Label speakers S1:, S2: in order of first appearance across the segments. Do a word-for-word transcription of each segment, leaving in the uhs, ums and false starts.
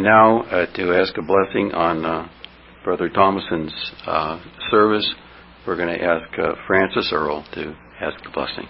S1: And now uh, to ask a blessing on uh, Brother Thomason's uh, service, we're going to ask uh, Francis Earl to ask the blessing.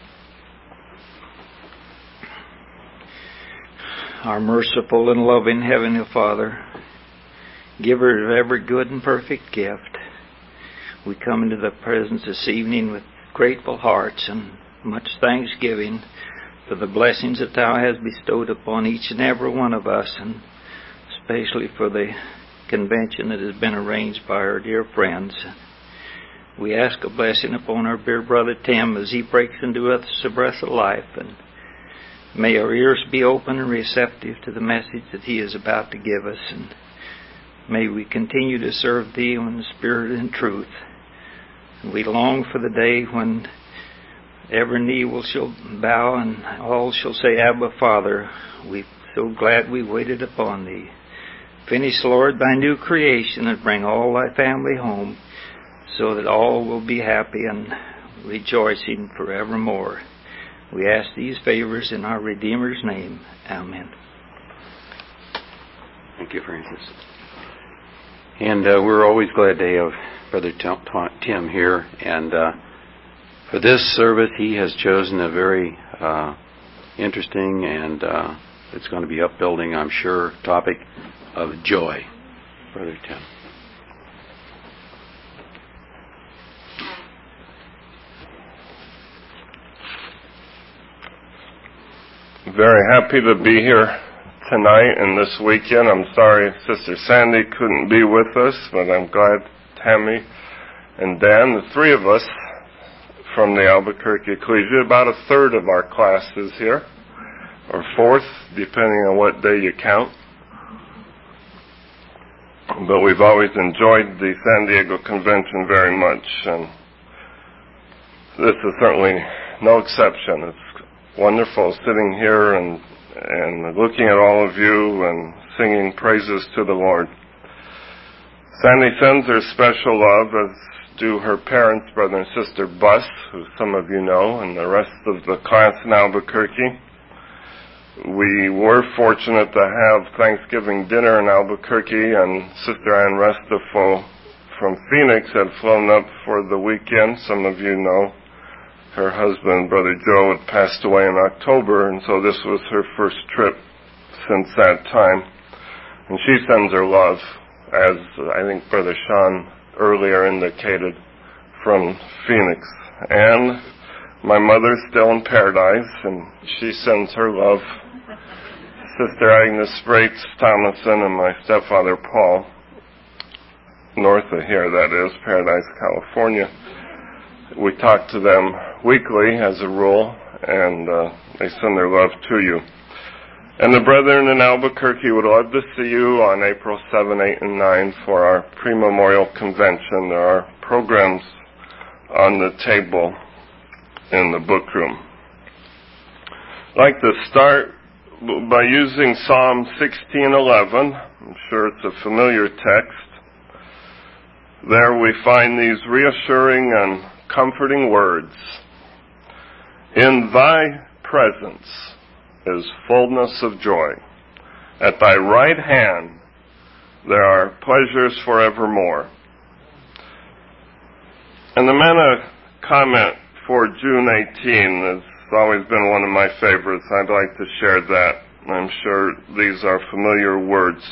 S2: Our merciful and loving Heavenly Father, giver of every good and perfect gift, we come into the presence this evening with grateful hearts and much thanksgiving for the blessings that Thou hast bestowed upon each and every one of us, and especially for the convention that has been arranged by our dear friends. We ask a blessing upon our dear brother Tim as he breaks into us the breath of life, and may our ears be open and receptive to the message that he is about to give us, and may we continue to serve Thee in the Spirit and truth. And we long for the day when every knee will shall bow and all shall say, Abba, Father. We're so glad we waited upon Thee. Finish, Lord, Thy new creation and bring all Thy family home, so that all will be happy and rejoicing forevermore. We ask these favors in our Redeemer's name. Amen.
S1: Thank you, Francis. And uh, we're always glad to have Brother Tim here. And uh, for this service, he has chosen a very uh, interesting and uh, it's going to be upbuilding, I'm sure, topic of joy. Brother Tim.
S3: Very happy to be here tonight and this weekend. I'm sorry Sister Sandy couldn't be with us, but I'm glad Tammy and Dan, the three of us from the Albuquerque Ecclesia, about a third of our class is here, or fourth, depending on what day you count. But we've always enjoyed the San Diego Convention very much, and this is certainly no exception. It's wonderful sitting here and and looking at all of you and singing praises to the Lord. Sandy sends her special love, as do her parents, Brother and Sister Buss, who some of you know, and the rest of the class in Albuquerque. We were fortunate to have Thanksgiving dinner in Albuquerque, and Sister Ann Restafo from Phoenix had flown up for the weekend. Some of you know her husband, Brother Joe, had passed away in October, and so this was her first trip since that time. And she sends her love, as I think Brother Sean earlier indicated, from Phoenix. And my mother's still in paradise, and she sends her love. Sister Agnes Sprates Thomason and my stepfather Paul, north of here, that is, Paradise, California. We talk to them weekly as a rule, and uh, they send their love to you. And the brethren in Albuquerque would love to see you on April seventh, eighth, and ninth for our pre-memorial convention. There are programs on the table in the book room. I'd like to start by using Psalm sixteen eleven. I'm sure it's a familiar text. There we find these reassuring and comforting words. In Thy presence is fullness of joy. At Thy right hand there are pleasures forevermore. And the manna comment for June eighteenth has always been one of my favorites. I'd like to share that. I'm sure these are familiar words.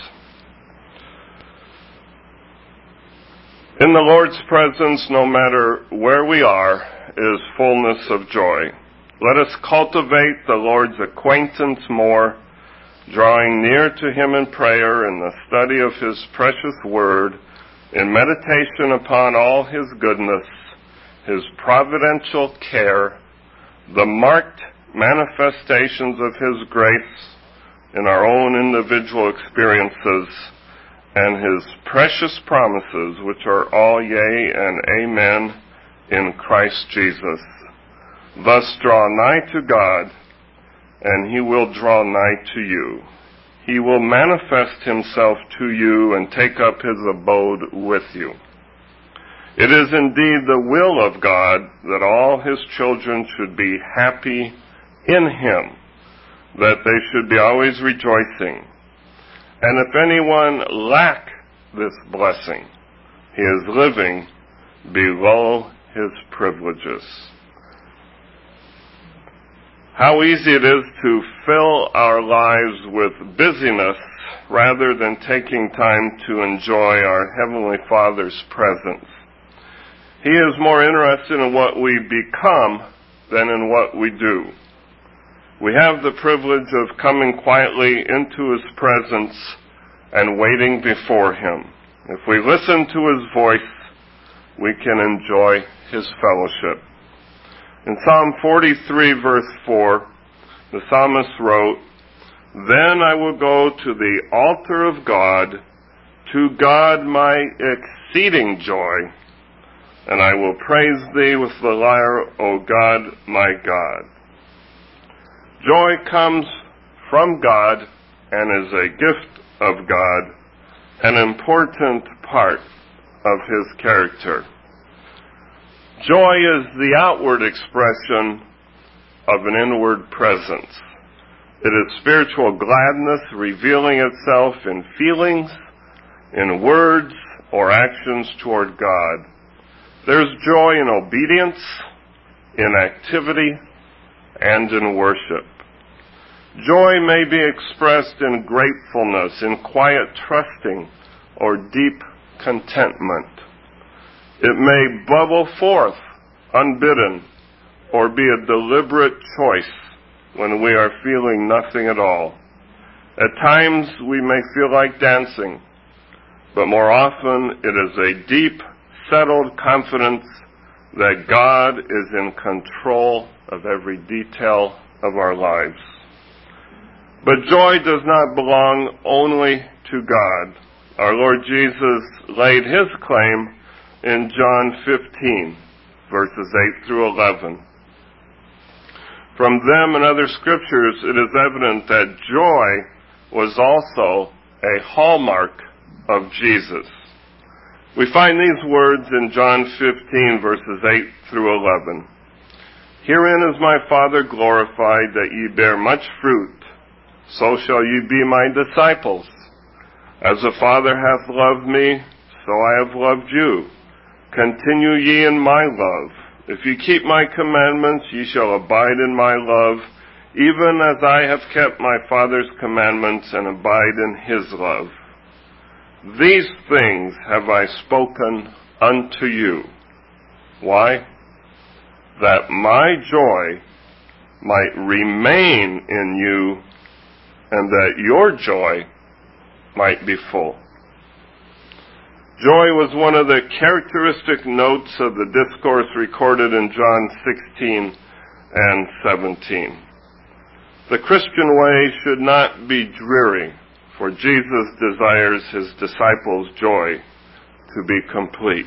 S3: In the Lord's presence, no matter where we are, is fullness of joy. Let us cultivate the Lord's acquaintance more, drawing near to Him in prayer, in the study of His precious Word, in meditation upon all His goodness, His providential care, the marked manifestations of His grace in our own individual experiences, and His precious promises, which are all yea and amen in Christ Jesus. Thus draw nigh to God, and He will draw nigh to you. He will manifest Himself to you and take up His abode with you. It is indeed the will of God that all His children should be happy in Him, that they should be always rejoicing. And if anyone lack this blessing, he is living below his privileges. How easy it is to fill our lives with busyness rather than taking time to enjoy our Heavenly Father's presence. He is more interested in what we become than in what we do. We have the privilege of coming quietly into His presence and waiting before Him. If we listen to His voice, we can enjoy His fellowship. In Psalm forty-three, verse four, the psalmist wrote, "Then I will go to the altar of God, to God my exceeding joy, and I will praise thee with the lyre, O God, my God." Joy comes from God and is a gift of God, an important part of His character. Joy is the outward expression of an inward presence. It is spiritual gladness revealing itself in feelings, in words, or actions toward God. There's joy in obedience, in activity, and in worship. Joy may be expressed in gratefulness, in quiet trusting, or deep contentment. It may bubble forth unbidden, or be a deliberate choice when we are feeling nothing at all. At times we may feel like dancing, but more often it is a deep, settled confidence that God is in control of every detail of our lives. But joy does not belong only to God. Our Lord Jesus laid His claim in John fifteen, verses eight through eleven. From them and other scriptures, it is evident that joy was also a hallmark of Jesus. We find these words in John fifteen, verses eight through eleven. "Herein is my Father glorified, that ye bear much fruit, so shall ye be my disciples. As the Father hath loved me, so I have loved you. Continue ye in my love. If ye keep my commandments, ye shall abide in my love, even as I have kept my Father's commandments and abide in his love. These things have I spoken unto you." Why? "That my joy might remain in you, and that your joy might be full." Joy was one of the characteristic notes of the discourse recorded in John sixteen and seventeen. The Christian way should not be dreary, for Jesus desires his disciples' joy to be complete.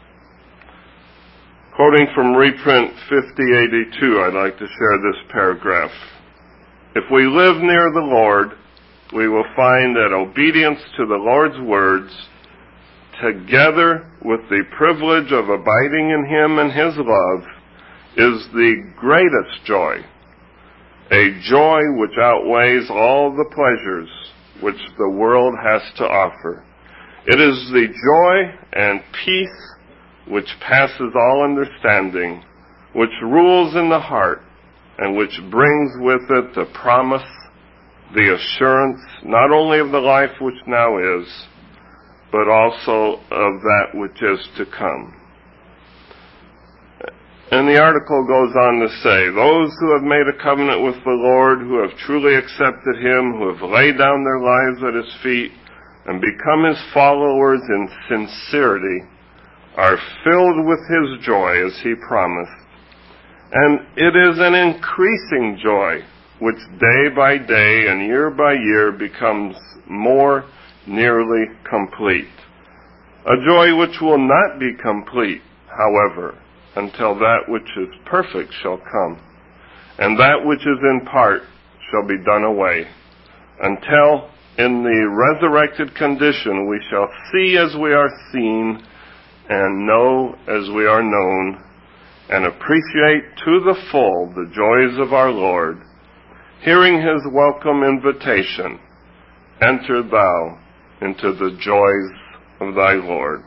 S3: Quoting from reprint fifty eighty-two, I'd like to share this paragraph. "If we live near the Lord, we will find that obedience to the Lord's words, together with the privilege of abiding in Him and His love, is the greatest joy, a joy which outweighs all the pleasures which the world has to offer. It is the joy and peace which passes all understanding, which rules in the heart, and which brings with it the promise, the assurance, not only of the life which now is, but also of that which is to come." And the article goes on to say, "Those who have made a covenant with the Lord, who have truly accepted Him, who have laid down their lives at His feet, and become His followers in sincerity, are filled with His joy as He promised. And it is an increasing joy, which day by day and year by year becomes more nearly complete. A joy which will not be complete, however, until that which is perfect shall come, and that which is in part shall be done away, until in the resurrected condition we shall see as we are seen, and know as we are known, and appreciate to the full the joys of our Lord, hearing His welcome invitation, enter thou into the joys of thy Lord.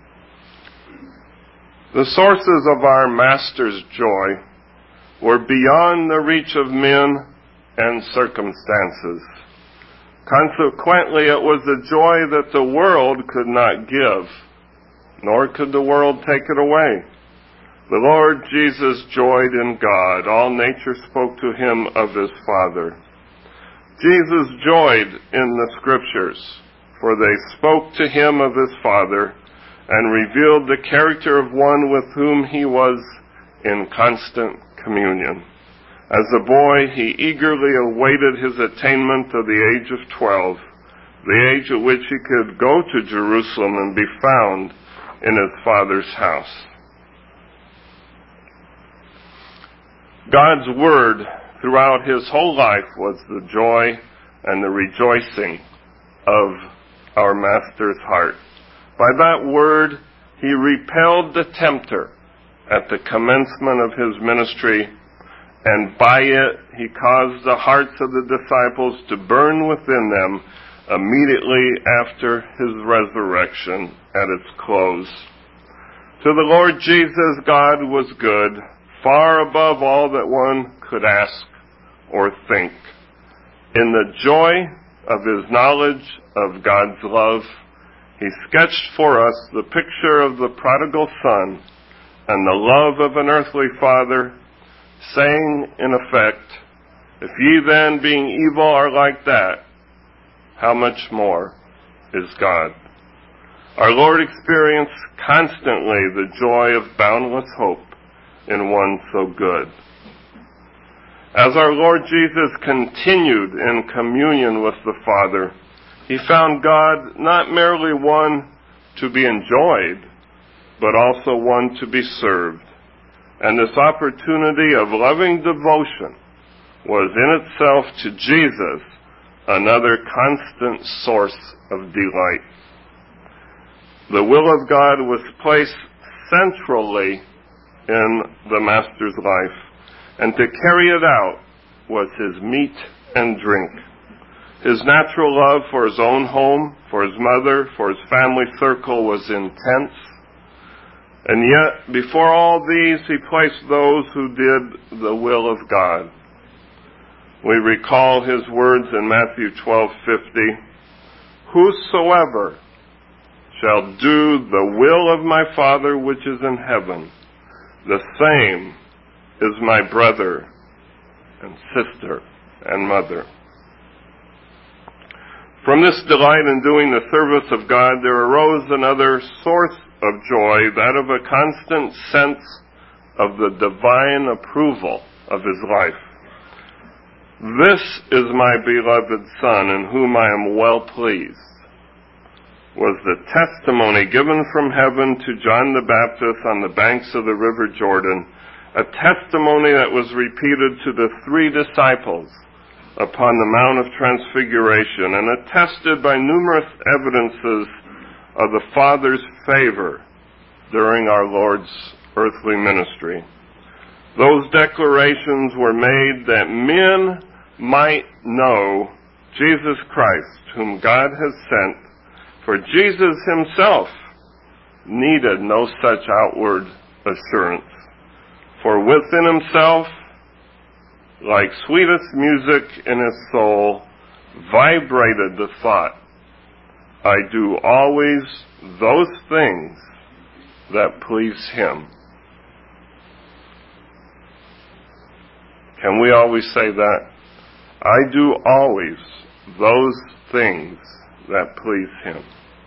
S3: The sources of our Master's joy were beyond the reach of men and circumstances. Consequently, it was a joy that the world could not give, nor could the world take it away. The Lord Jesus joyed in God. All nature spoke to him of his Father. Jesus joyed in the Scriptures, for they spoke to him of his Father and revealed the character of one with whom he was in constant communion. As a boy, he eagerly awaited his attainment of the age of twelve, the age at which he could go to Jerusalem and be found in his Father's house. God's word throughout his whole life was the joy and the rejoicing of our Master's heart. By that word, he repelled the tempter at the commencement of his ministry, and by it he caused the hearts of the disciples to burn within them immediately after his resurrection at its close. To the Lord Jesus, God was good, far above all that one could ask or think. In the joy of his knowledge of God's love, he sketched for us the picture of the prodigal son and the love of an earthly father, saying in effect, if ye then, being evil, are like that, how much more is God? Our Lord experienced constantly the joy of boundless hope in one so good. As our Lord Jesus continued in communion with the Father, he found God not merely one to be enjoyed, but also one to be served. And this opportunity of loving devotion was in itself to Jesus another constant source of delight. The will of God was placed centrally in the Master's life, and to carry it out was his meat and drink. His natural love for his own home, for his mother, for his family circle was intense. And yet, before all these, he placed those who did the will of God. We recall his words in Matthew twelve fifty, whosoever shall do the will of my Father which is in heaven, the same is my brother and sister and mother. From this delight in doing the service of God, there arose another source of joy, that of a constant sense of the divine approval of his life. This is my beloved Son, in whom I am well pleased, was the testimony given from heaven to John the Baptist on the banks of the river Jordan, a testimony that was repeated to the three disciples upon the Mount of Transfiguration, and attested by numerous evidences of the Father's favor during our Lord's earthly ministry. Those declarations were made that men might know Jesus Christ, whom God has sent, for Jesus himself needed no such outward assurance. For within himself, like sweetest music in his soul, vibrated the thought, I do always those things that please him. Can we always say that? I do always those things that please him.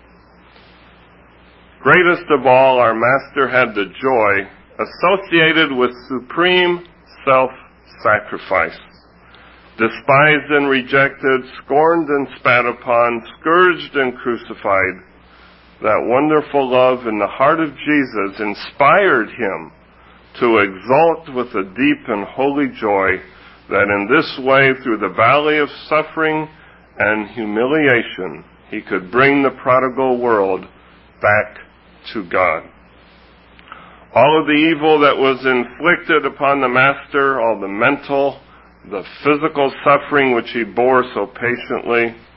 S3: Greatest of all, our Master had the joy associated with supreme self-sacrifice. Despised and rejected, scorned and spat upon, scourged and crucified, that wonderful love in the heart of Jesus inspired him to exult with a deep and holy joy that in this way, through the valley of suffering and humiliation, he could bring the prodigal world back to God. All of the evil that was inflicted upon the Master, all the mental, the physical suffering which he bore so patiently,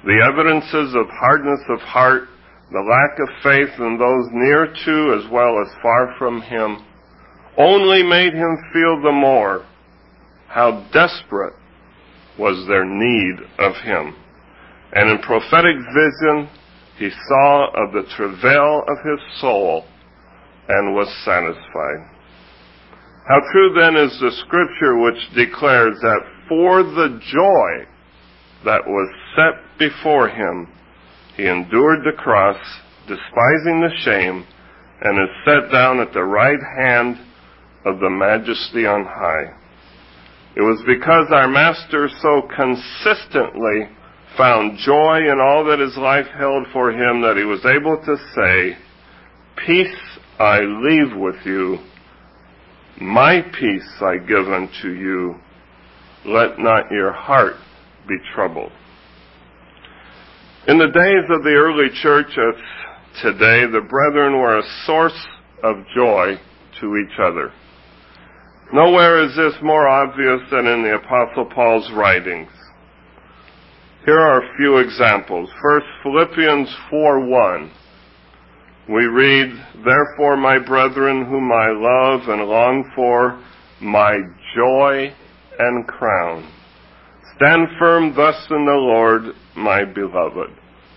S3: The evidences of hardness of heart, the lack of faith in those near to as well as far from him, only made him feel the more how desperate was their need of him. And in prophetic vision, he saw of the travail of his soul and was satisfied. How true then is the scripture which declares that for the joy that was set before him, he endured the cross, despising the shame, and is set down at the right hand of the Majesty on high. It was because our Master so consistently found joy in all that his life held for him that he was able to say, "Peace I leave with you, my peace I give unto you. Let not your heart be troubled." In the days of the early church as today, the brethren were a source of joy to each other. Nowhere is this more obvious than in the Apostle Paul's writings. Here are a few examples. First, Philippians four one. We read, "Therefore, my brethren, whom I love and long for, my joy and crown, stand firm thus in the Lord, my beloved."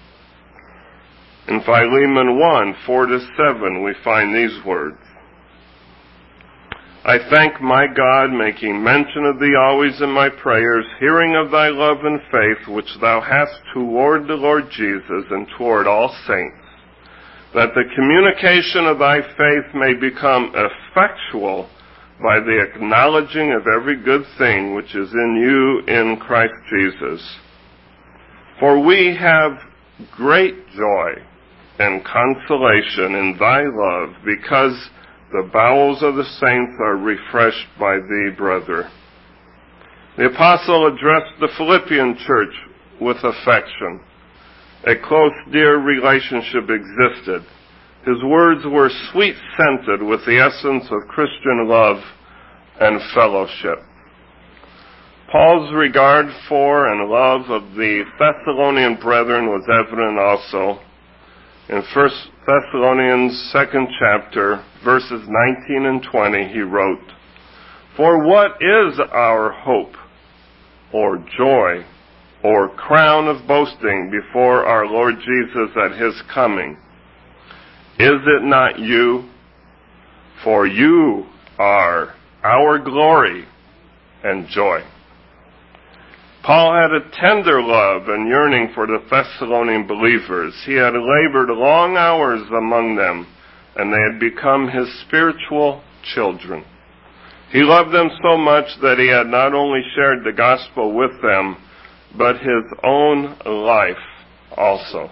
S3: In Philemon one four to seven, we find these words. "I thank my God, making mention of thee always in my prayers, hearing of thy love and faith, which thou hast toward the Lord Jesus and toward all saints, that the communication of thy faith may become effectual by the acknowledging of every good thing which is in you in Christ Jesus. For we have great joy and consolation in thy love, because the bowels of the saints are refreshed by thee, brother." The apostle addressed the Philippian church with affection. A close, dear relationship existed. His words were sweet-scented with the essence of Christian love and fellowship. Paul's regard for and love of the Thessalonian brethren was evident also. In First Thessalonians second chapter, verses nineteen and twenty, he wrote, "For what is our hope, or joy, or crown of boasting before our Lord Jesus at his coming? Is it not you? For you are our glory and joy." Paul had a tender love and yearning for the Thessalonian believers. He had labored long hours among them, and they had become his spiritual children. He loved them so much that he had not only shared the gospel with them, but his own life also.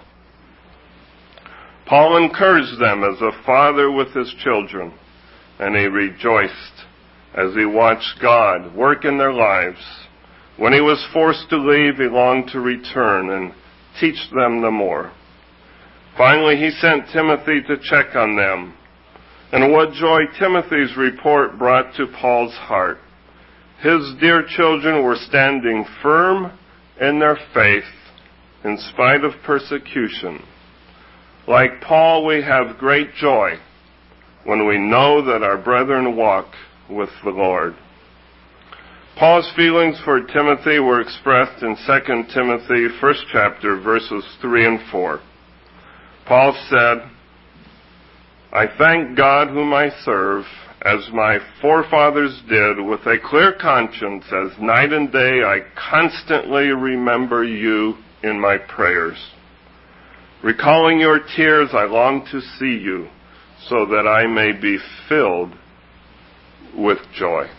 S3: Paul encouraged them as a father with his children, and he rejoiced as he watched God work in their lives. When he was forced to leave, he longed to return and teach them the more. Finally, he sent Timothy to check on them. And what joy Timothy's report brought to Paul's heart. His dear children were standing firm in their faith in spite of persecution. Like Paul, we have great joy when we know that our brethren walk with the Lord. Paul's feelings for Timothy were expressed in Second Timothy, first chapter, verses three and four. Paul said, "I thank God whom I serve, as my forefathers did, with a clear conscience, as night and day I constantly remember you in my prayers. Recalling your tears, I long to see you, so that I may be filled with joy."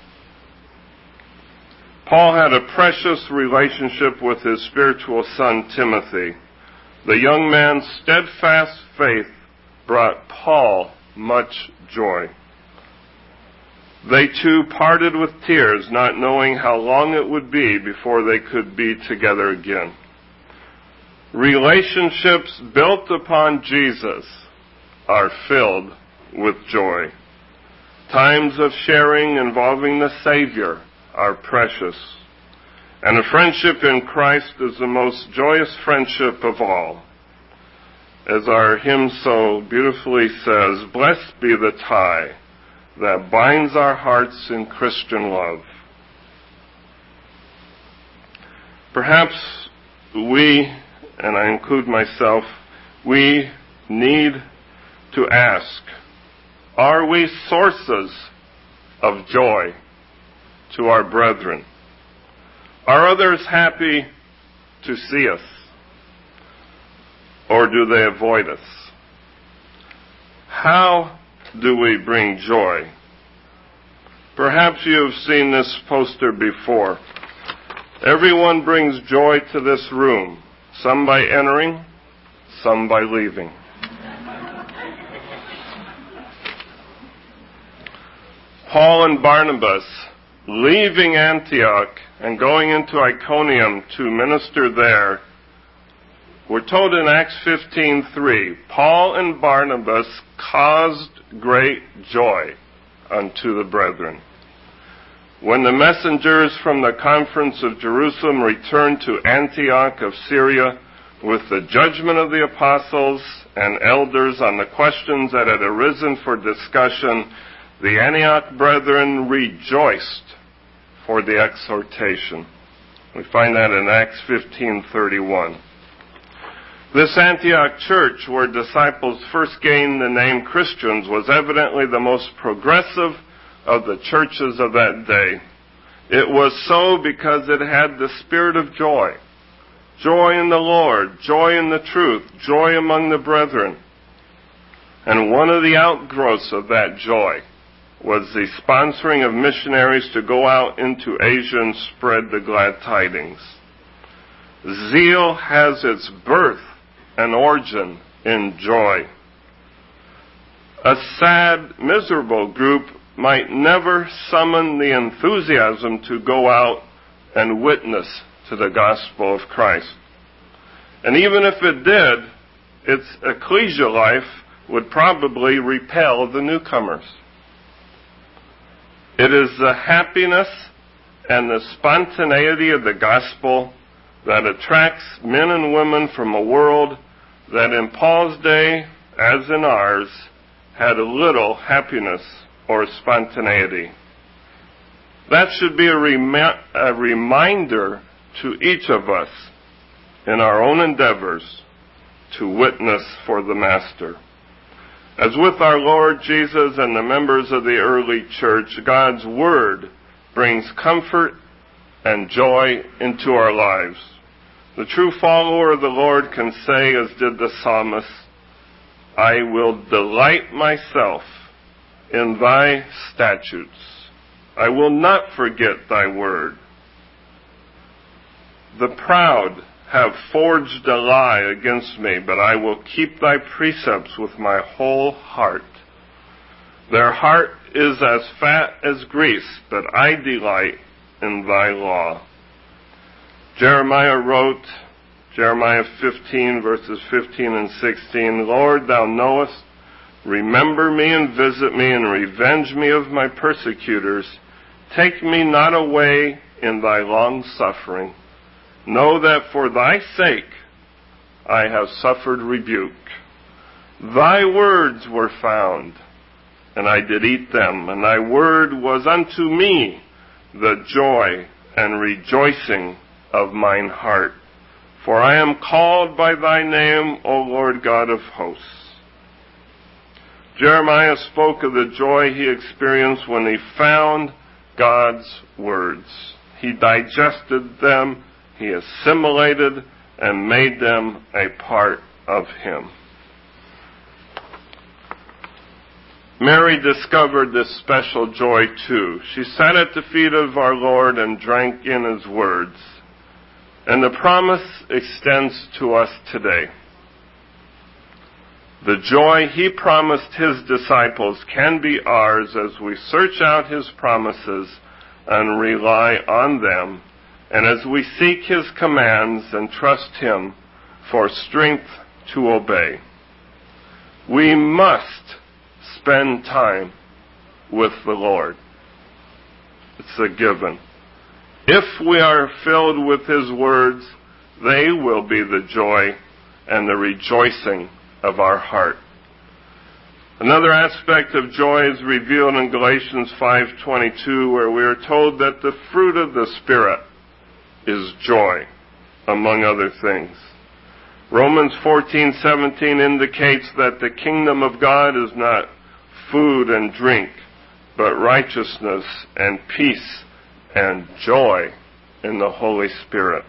S3: Paul had a precious relationship with his spiritual son, Timothy. The young man's steadfast faith brought Paul much joy. They too parted with tears, not knowing how long it would be before they could be together again. Relationships built upon Jesus are filled with joy. Times of sharing involving the Savior are precious. And a friendship in Christ is the most joyous friendship of all. As our hymn so beautifully says, "Blessed be the tie that binds our hearts in Christian love." Perhaps we, and I include myself, we need to ask, are we sources of joy to our brethren? Are others happy to see us? Or do they avoid us? How do we bring joy? Perhaps you have seen this poster before. Everyone brings joy to this room, some by entering, some by leaving. Paul and Barnabas, leaving Antioch and going into Iconium to minister there, we're told in Acts fifteen three, Paul and Barnabas caused great joy unto the brethren. When the messengers from the conference of Jerusalem returned to Antioch of Syria with the judgment of the apostles and elders on the questions that had arisen for discussion, the Antioch brethren rejoiced for the exhortation. We find that in Acts fifteen thirty-one. This Antioch church, where disciples first gained the name Christians, was evidently the most progressive of the churches of that day. It was so because it had the spirit of joy. Joy in the Lord, joy in the truth, joy among the brethren. And one of the outgrowths of that joy was the sponsoring of missionaries to go out into Asia and spread the glad tidings. Zeal has its birth and origin in joy. A sad, miserable group might never summon the enthusiasm to go out and witness to the gospel of Christ. And even if it did, its ecclesia life would probably repel the newcomers. It is the happiness and the spontaneity of the gospel that attracts men and women from a world that in Paul's day, as in ours, had a little happiness or spontaneity. That should be a, remi- a reminder to each of us in our own endeavors to witness for the Master. As with our Lord Jesus and the members of the early church, God's Word brings comfort and joy into our lives. The true follower of the Lord can say, as did the psalmist, I will delight myself in thy statutes. I will not forget thy word. The proud have forged a lie against me, but I will keep thy precepts with my whole heart. Their heart is as fat as grease, but I delight in thy law. Jeremiah wrote, Jeremiah fifteen, verses fifteen and sixteen, Lord, thou knowest, remember me and visit me and revenge me of my persecutors. Take me not away in thy long suffering. Know that for thy sake I have suffered rebuke. Thy words were found, and I did eat them, and thy word was unto me the joy and rejoicing of mine heart. For I am called by thy name, O Lord God of hosts. Jeremiah spoke of the joy he experienced when he found God's words. He digested them, he assimilated, and made them a part of him. Mary discovered this special joy too. She sat at the feet of our Lord and drank in his words. And the promise extends to us today. The joy he promised his disciples can be ours as we search out his promises and rely on them, and as we seek his commands and trust him for strength to obey. We must spend time with the Lord. It's a given. If we are filled with His words, they will be the joy and the rejoicing of our heart. Another aspect of joy is revealed in Galatians five twenty-two, where we are told that the fruit of the Spirit is joy, among other things. Romans fourteen seventeen indicates that the kingdom of God is not food and drink, but righteousness and peace and joy in the Holy Spirit.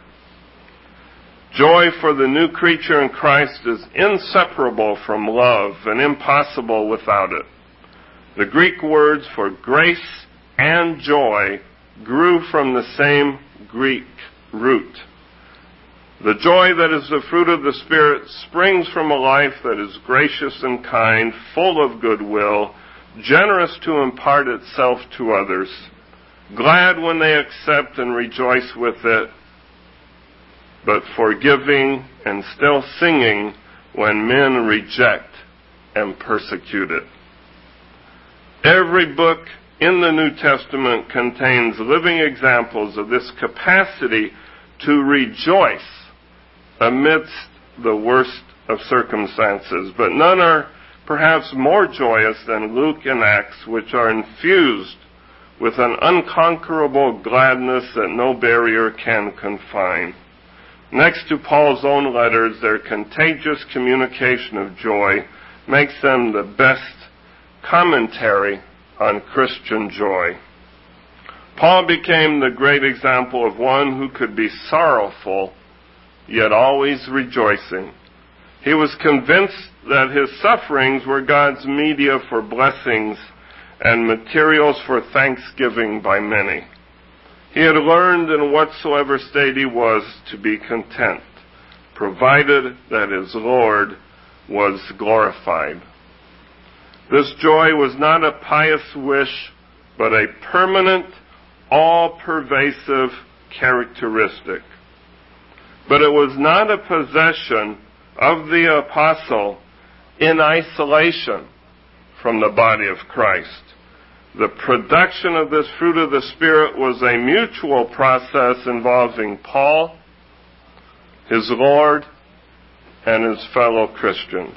S3: Joy for the new creature in Christ is inseparable from love and impossible without it. The Greek words for grace and joy grew from the same Greek root. The joy that is the fruit of the Spirit springs from a life that is gracious and kind, full of goodwill, generous to impart itself to others, glad when they accept and rejoice with it, but forgiving and still singing when men reject and persecute it. Every book in the New Testament contains living examples of this capacity to rejoice amidst the worst of circumstances, but none are perhaps more joyous than Luke and Acts, which are infused with an unconquerable gladness that no barrier can confine. Next to Paul's own letters, their contagious communication of joy makes them the best commentary on Christian joy. Paul became the great example of one who could be sorrowful, yet always rejoicing. He was convinced that his sufferings were God's media for blessings and materials for thanksgiving by many. He had learned in whatsoever state he was to be content, provided that his Lord was glorified. This joy was not a pious wish, but a permanent, all-pervasive characteristic. But it was not a possession of the apostle in isolation from the body of Christ. The production of this fruit of the Spirit was a mutual process involving Paul, his Lord, and his fellow Christians.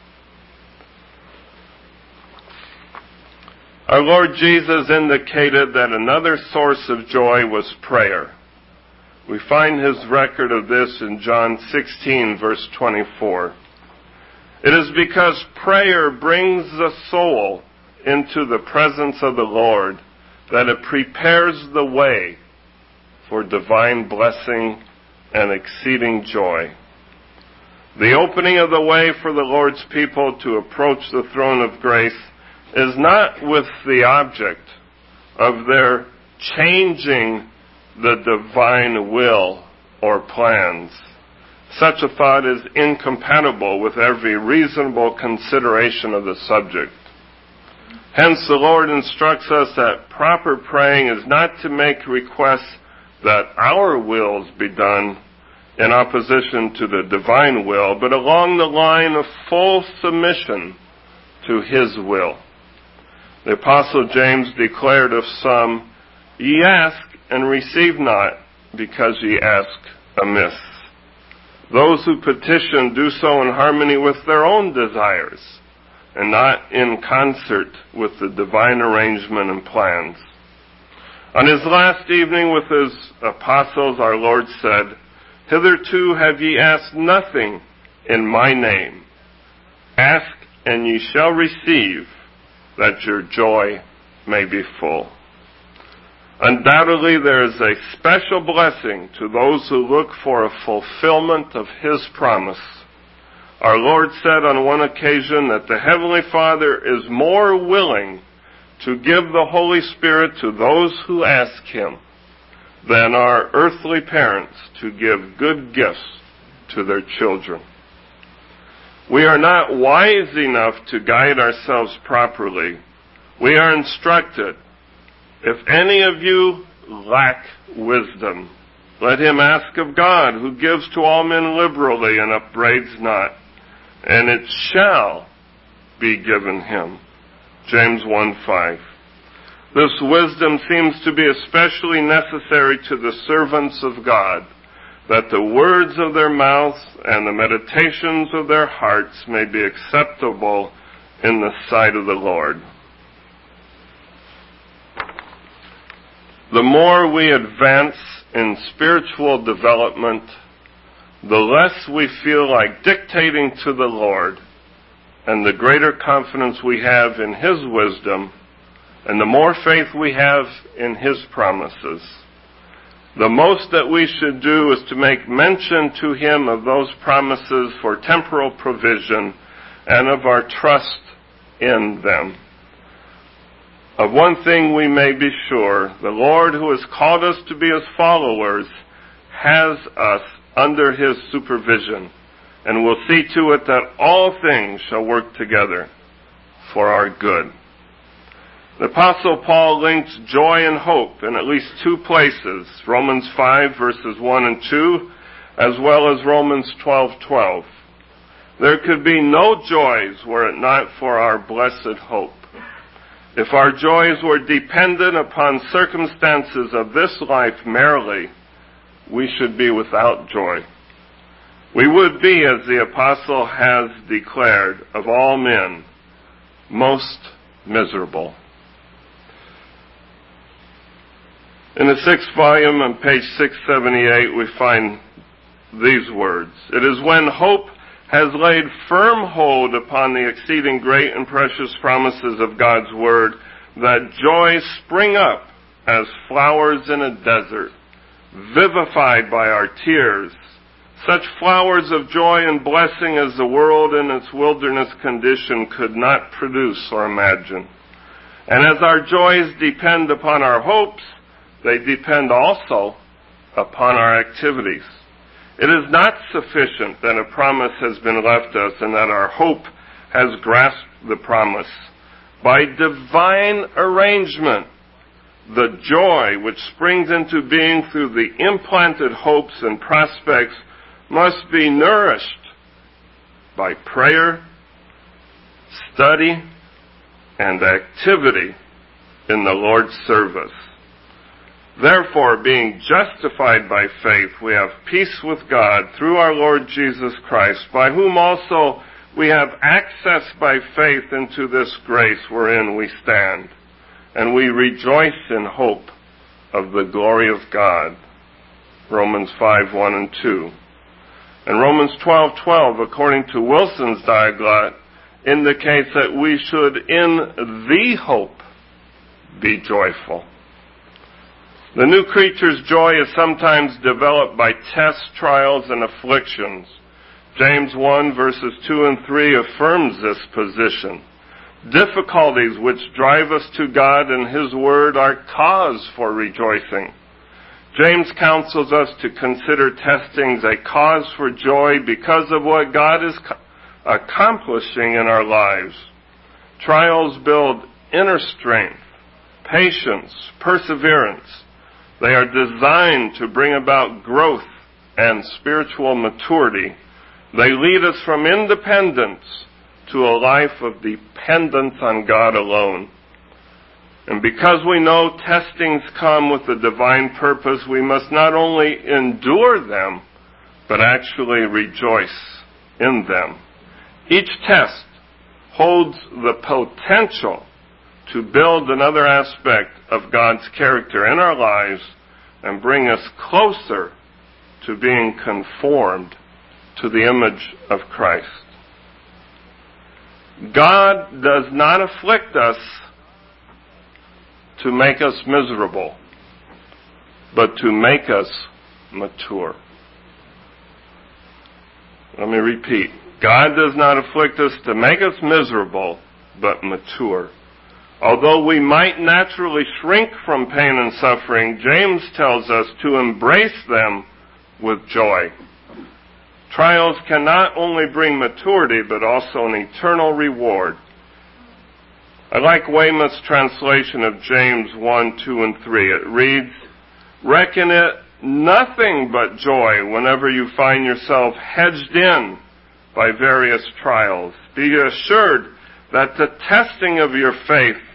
S3: Our Lord Jesus indicated that another source of joy was prayer. We find his record of this in John sixteen, verse twenty-four. It is because prayer brings the soul into the presence of the Lord that it prepares the way for divine blessing and exceeding joy. The opening of the way for the Lord's people to approach the throne of grace is not with the object of their changing the divine will or plans. Such a thought is incompatible with every reasonable consideration of the subject. Hence, the Lord instructs us that proper praying is not to make requests that our wills be done in opposition to the divine will, but along the line of full submission to His will. The Apostle James declared of some, "Ye ask and receive not, because ye ask amiss." Those who petition do so in harmony with their own desires, and not in concert with the divine arrangement and plans. On his last evening with his apostles, our Lord said, "Hitherto have ye asked nothing in my name. Ask, and ye shall receive, that your joy may be full." Undoubtedly, there is a special blessing to those who look for a fulfillment of His promise. Our Lord said on one occasion that the Heavenly Father is more willing to give the Holy Spirit to those who ask Him than are earthly parents to give good gifts to their children. We are not wise enough to guide ourselves properly. We are instructed, "If any of you lack wisdom, let him ask of God, who gives to all men liberally and upbraids not, and it shall be given him." James one five. This wisdom seems to be especially necessary to the servants of God, that the words of their mouths and the meditations of their hearts may be acceptable in the sight of the Lord. The more we advance in spiritual development, the less we feel like dictating to the Lord, and the greater confidence we have in His wisdom, and the more faith we have in His promises. The most that we should do is to make mention to Him of those promises for temporal provision and of our trust in them. Of one thing we may be sure, the Lord who has called us to be His followers has us under His supervision, and will see to it that all things shall work together for our good. The Apostle Paul links joy and hope in at least two places, Romans five verses one and two, as well as Romans twelve twelve. There could be no joys were it not for our blessed hope. If our joys were dependent upon circumstances of this life merely, we should be without joy. We would be, as the Apostle has declared, of all men, most miserable. In the sixth volume on page six seventy-eight, we find these words. It is when hope has laid firm hold upon the exceeding great and precious promises of God's Word that joys spring up as flowers in a desert, vivified by our tears, such flowers of joy and blessing as the world in its wilderness condition could not produce or imagine. And as our joys depend upon our hopes, they depend also upon our activities. It is not sufficient that a promise has been left us and that our hope has grasped the promise. By divine arrangement, the joy which springs into being through the implanted hopes and prospects must be nourished by prayer, study, and activity in the Lord's service. Therefore, being justified by faith, we have peace with God through our Lord Jesus Christ, by whom also we have access by faith into this grace wherein we stand, and we rejoice in hope of the glory of God. Romans five, one and two. And Romans twelve, twelve, according to Wilson's diaglott, indicates that we should in the hope be joyful. The new creature's joy is sometimes developed by tests, trials, and afflictions. James one, verses two and three affirms this position. Difficulties which drive us to God and His Word are cause for rejoicing. James counsels us to consider testings a cause for joy because of what God is accomplishing in our lives. Trials build inner strength, patience, perseverance. They are designed to bring about growth and spiritual maturity. They lead us from independence to a life of dependence on God alone. And because we know testings come with a divine purpose, we must not only endure them, but actually rejoice in them. Each test holds the potential to build another aspect of God's character in our lives and bring us closer to being conformed to the image of Christ. God does not afflict us to make us miserable, but to make us mature. Let me repeat. God does not afflict us to make us miserable, but mature. Although we might naturally shrink from pain and suffering, James tells us to embrace them with joy. Trials can not only bring maturity, but also an eternal reward. I like Weymouth's translation of James one, two, and three. It reads, "Reckon it nothing but joy whenever you find yourself hedged in by various trials. Be assured that the testing of your faith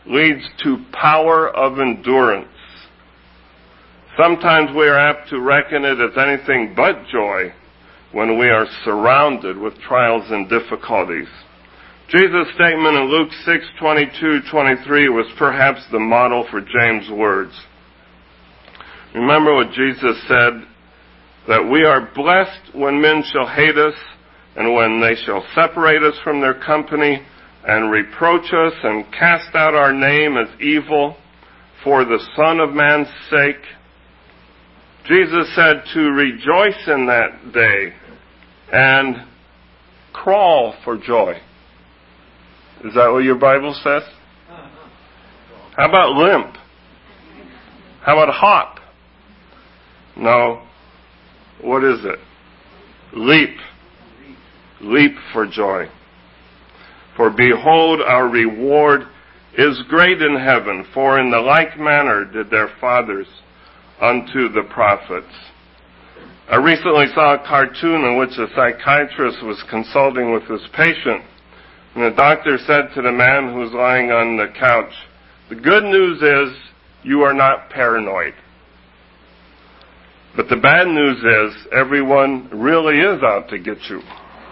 S3: leads to power of endurance. Sometimes we are apt to reckon it as anything but joy when we are surrounded with trials and difficulties. Jesus' statement in Luke six twenty-two to twenty-three was perhaps the model for James' words. Remember what Jesus said, that we are blessed when men shall hate us, and when they shall separate us from their company, and reproach us, and cast out our name as evil, for the Son of Man's sake. Jesus said to rejoice in that day, and crawl for joy. Is that what your Bible says? How about limp? How about hop? No. What is it? Leap. Leap for joy. For behold, our reward is great in heaven, for in the like manner did their fathers unto the prophets. I recently saw a cartoon in which a psychiatrist was consulting with his patient, and the doctor said to the man who was lying on the couch, "The good news is you are not paranoid. But the bad news is everyone really is out to get you."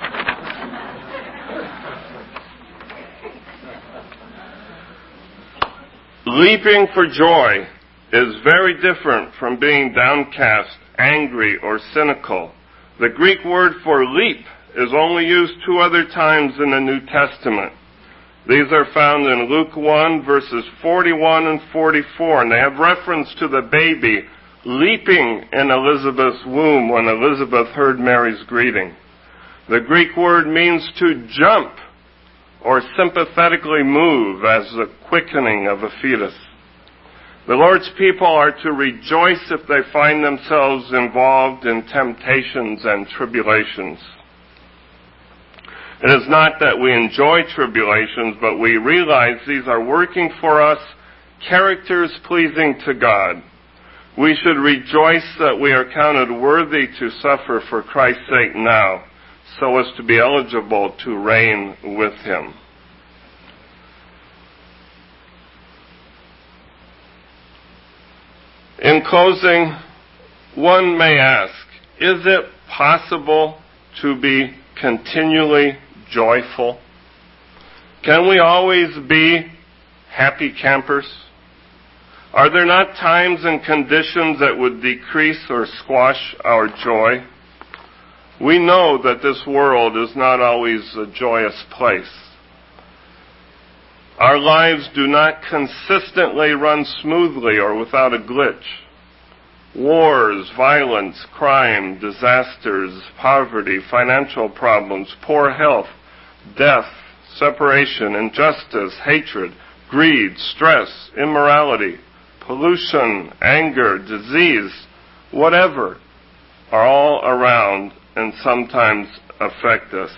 S3: Leaping for joy is very different from being downcast, angry, or cynical. The Greek word for leap is only used two other times in the New Testament. These are found in Luke one, verses forty-one and forty-four, and they have reference to the baby leaping in Elizabeth's womb when Elizabeth heard Mary's greeting. The Greek word means to jump or sympathetically move as the quickening of a fetus. The Lord's people are to rejoice if they find themselves involved in temptations and tribulations. It is not that we enjoy tribulations, but we realize these are working for us characters pleasing to God. We should rejoice that we are counted worthy to suffer for Christ's sake now, so as to be eligible to reign with Him. In closing, one may ask, is it possible to be continually joyful? Can we always be happy campers? Are there not times and conditions that would decrease or squash our joy? We know that this world is not always a joyous place. Our lives do not consistently run smoothly or without a glitch. Wars, violence, crime, disasters, poverty, financial problems, poor health, death, separation, injustice, hatred, greed, stress, immorality, pollution, anger, disease, whatever, are all around and sometimes affect us.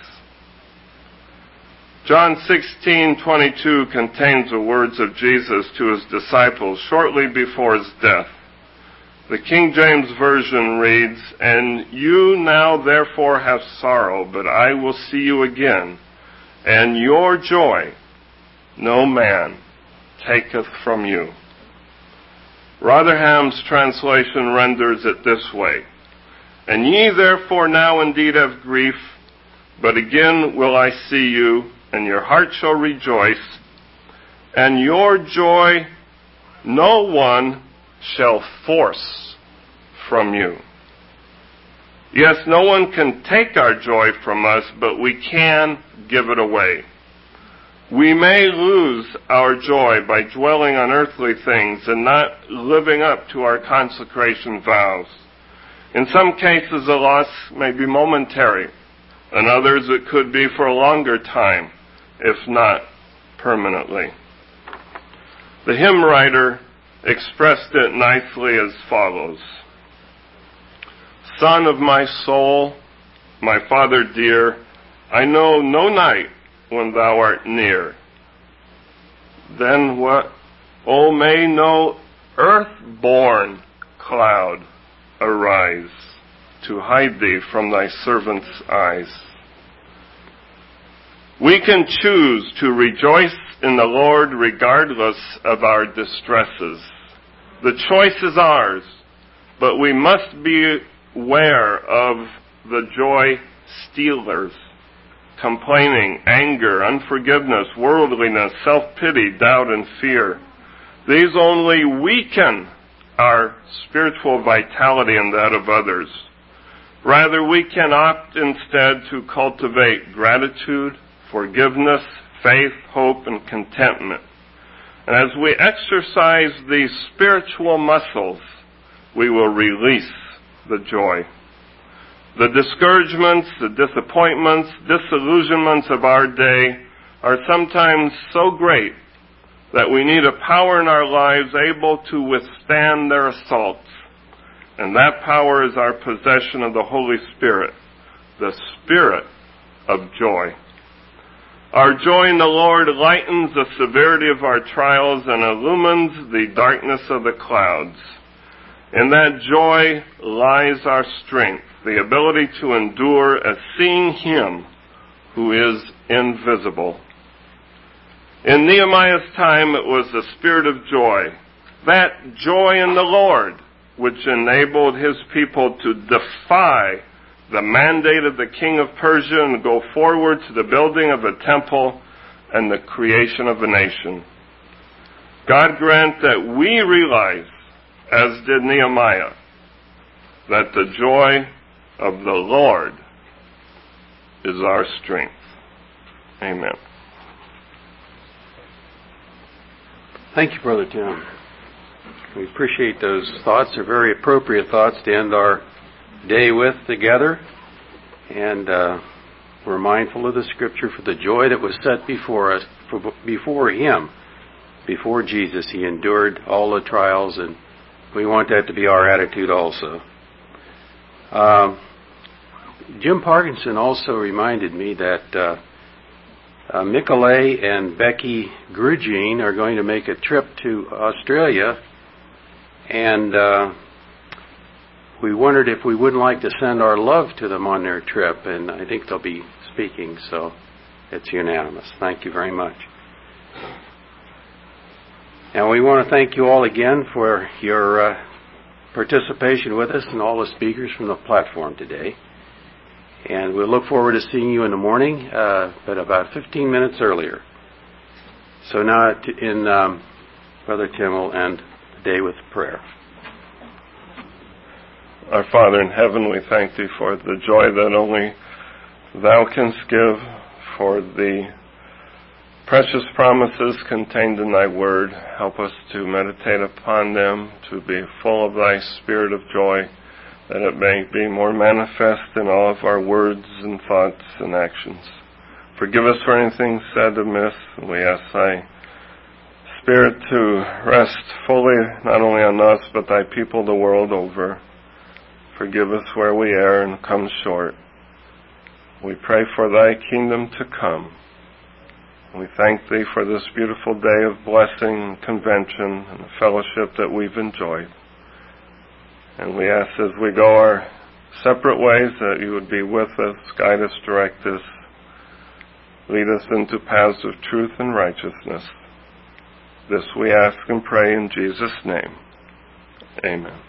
S3: John sixteen twenty-two contains the words of Jesus to His disciples shortly before His death. The King James Version reads, "And you now therefore have sorrow, but I will see you again, and your joy no man taketh from you." Rotherham's translation renders it this way, "And ye therefore now indeed have grief, but again will I see you, and your heart shall rejoice, and your joy no one shall force from you." Yes, no one can take our joy from us, but we can give it away. We may lose our joy by dwelling on earthly things and not living up to our consecration vows. In some cases, the loss may be momentary. In others, it could be for a longer time, if not permanently. The hymn writer expressed it nicely as follows: "Son of my soul, my Father dear, I know no night when thou art near. Then what? Oh, may no earth-born cloud arise to hide thee from thy servant's eyes." We can choose to rejoice in the Lord regardless of our distresses. The choice is ours, but we must be aware of the joy stealers. Complaining, anger, unforgiveness, worldliness, self-pity, doubt, and fear. These only weaken our spiritual vitality and that of others. Rather, we can opt instead to cultivate gratitude, forgiveness, faith, hope, and contentment. And as we exercise these spiritual muscles, we will release the joy. The discouragements, the disappointments, disillusionments of our day are sometimes so great that we need a power in our lives able to withstand their assaults. And that power is our possession of the Holy Spirit, the Spirit of joy. Our joy in the Lord lightens the severity of our trials and illumines the darkness of the clouds. In that joy lies our strength, the ability to endure as seeing Him who is invisible. In Nehemiah's time, it was the spirit of joy, that joy in the Lord, which enabled his people to defy the mandate of the king of Persia and go forward to the building of a temple and the creation of a nation. God grant that we realize, as did Nehemiah, that the joy of the Lord is our strength. Amen.
S1: Thank you, Brother Tim. We appreciate those thoughts. They're very appropriate thoughts to end our day with together. And uh, we're mindful of the Scripture for the joy that was set before us, for, before Him, before Jesus. He endured all the trials, and we want that to be our attitude also. Um, Jim Parkinson also reminded me that uh, uh, Michele and Becky Grugine are going to make a trip to Australia, and uh, we wondered if we wouldn't like to send our love to them on their trip, and I think they'll be speaking, so it's unanimous. Thank you very much. And we want to thank you all again for your uh, participation with us and all the speakers from the platform today. And we'll look forward to seeing you in the morning, uh, but about fifteen minutes earlier. So now, in um, Brother Tim will end the day with prayer.
S3: Our Father in heaven, we thank Thee for the joy that only Thou canst give, for the precious promises contained in Thy Word. Help us to meditate upon them, to be full of Thy spirit of joy, that it may be more manifest in all of our words and thoughts and actions. Forgive us for anything said amiss, and we ask Thy Spirit to rest fully not only on us, but Thy people the world over. Forgive us where we err and come short. We pray for Thy kingdom to come. We thank Thee for this beautiful day of blessing and convention and the fellowship that we've enjoyed. And we ask as we go our separate ways that You would be with us, guide us, direct us, lead us into paths of truth and righteousness. This we ask and pray in Jesus' name. Amen.